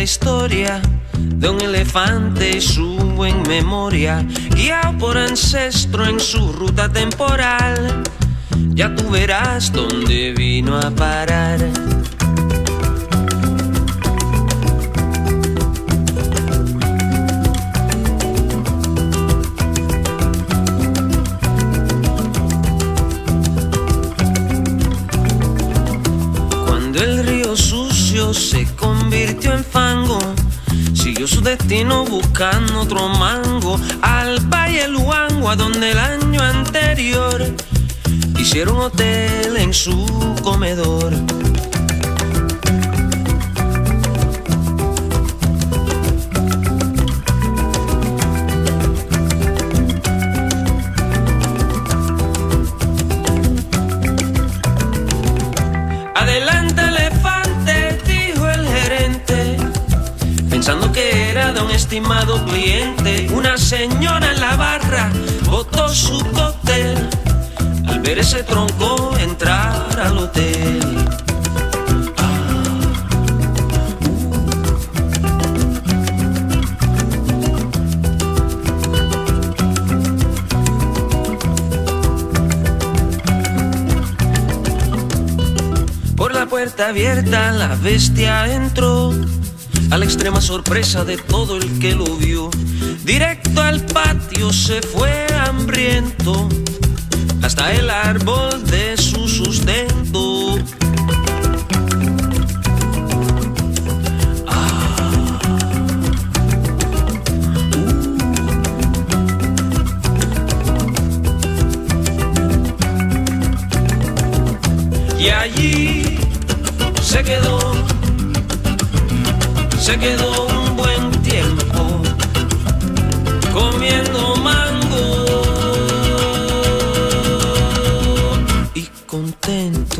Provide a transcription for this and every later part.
historia de un elefante y su buen memoria, guiado por ancestro en su ruta temporal. Ya tú verás dónde vino a parar. Cuando el río sucio se convirtió en fango, siguió su destino buscando otro mango, al Valle Luango, a donde el año anterior hicieron hotel en su comedor. Adelante, elefante, dijo el gerente, pensando que era de un estimado cliente. Una señora en la barra botó su cóctel al ver ese tronco entrar al hotel. Por la puerta abierta la bestia entró, a la extrema sorpresa de todo el que lo vio. Directo al patio se fue hambriento, hasta el árbol de su sustento. Y allí se quedó un buen tiempo comiendo mango y contento.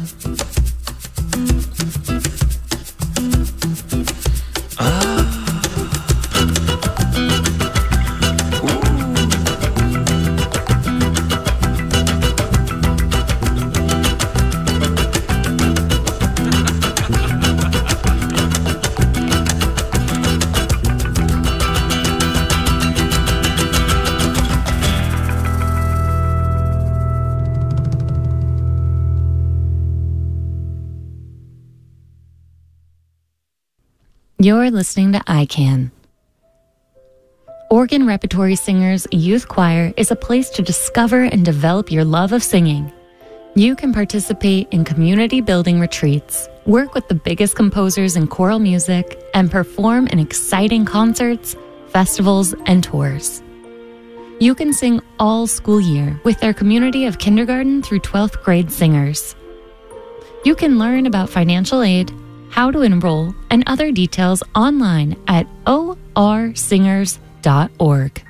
You're listening to ICANN. Oregon Repertory Singers Youth Choir is a place to discover and develop your love of singing. You can participate in community building retreats, work with the biggest composers in choral music, and perform in exciting concerts, festivals, and tours. You can sing all school year with their community of kindergarten through 12th grade singers. You can learn about financial aid, how to enroll, and other details online at orsingers.org.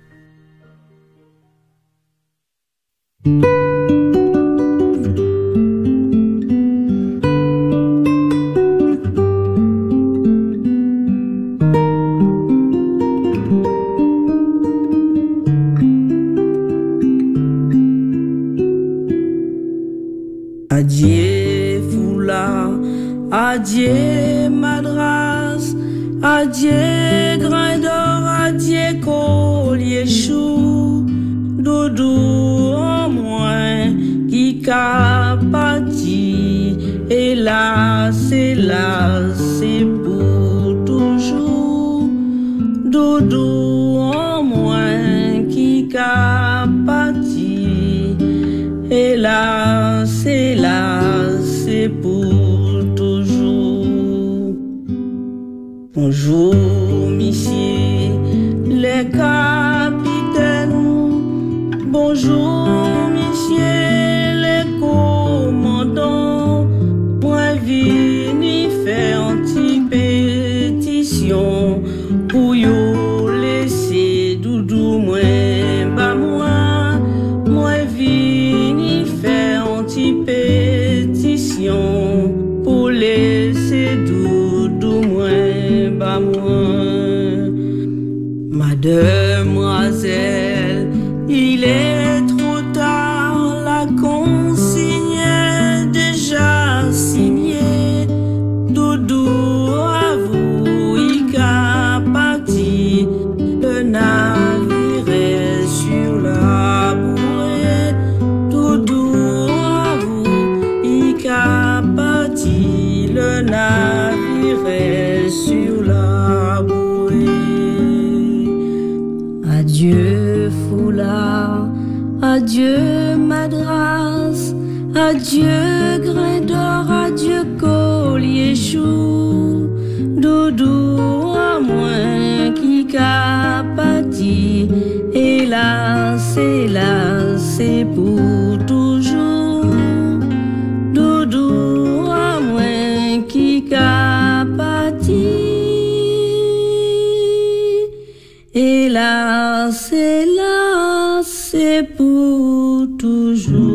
Adieu foulard, adieu madras, adieu grain d'or, adieu collier chou, doudou en moins qui qu'a parti, hélas, c'est pour toujours, doudou en moins qui qu'a parti, hélas, c'est pour toujours. Bonjour, messieurs les capitaines. Bonjour, messieurs les commandants. Moi, vini faire une petite pétition pour yo laisser doudou moins bas moi. Moi, vini faire une petite pétition pour laisser doudou moins bas moi. Mademoiselle, il est trop tard, la consigne est déjà signée. Doudou à vous Adieu Madras, adieu grain d'or, adieu collier chou. Doudou à moins qui capati, hélas, hélas, c'est pour toujours. Doudou à moins qui capati, hélas, hélas, c'est pour toujours.